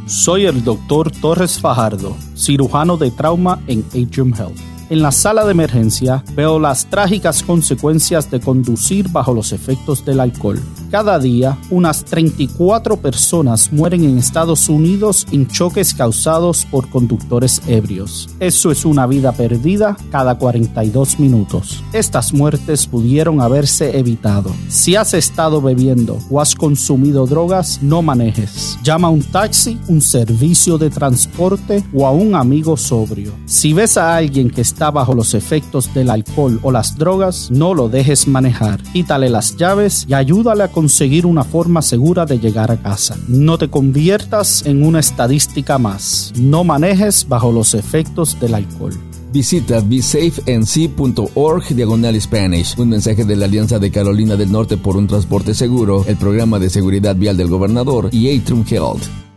Soy el Dr. Torres Fajardo, cirujano de trauma en Atrium Health. En la sala de emergencia veo las trágicas consecuencias de conducir bajo los efectos del alcohol. Cada día, unas 34 personas mueren en Estados Unidos en choques causados por conductores ebrios. Eso es una vida perdida cada 42 minutos. Estas muertes pudieron haberse evitado. Si has estado bebiendo o has consumido drogas, no manejes. Llama a un taxi, un servicio de transporte o a un amigo sobrio. Si ves a alguien que está bajo los efectos del alcohol o las drogas, no lo dejes manejar. Quítale las llaves y ayúdale a conseguir una forma segura de llegar a casa. No te conviertas en una estadística más. No manejes bajo los efectos del alcohol. Visita besafenc.org/Spanish. Un mensaje de la Alianza de Carolina del Norte por un transporte seguro, el programa de seguridad vial del gobernador y Atrium Health.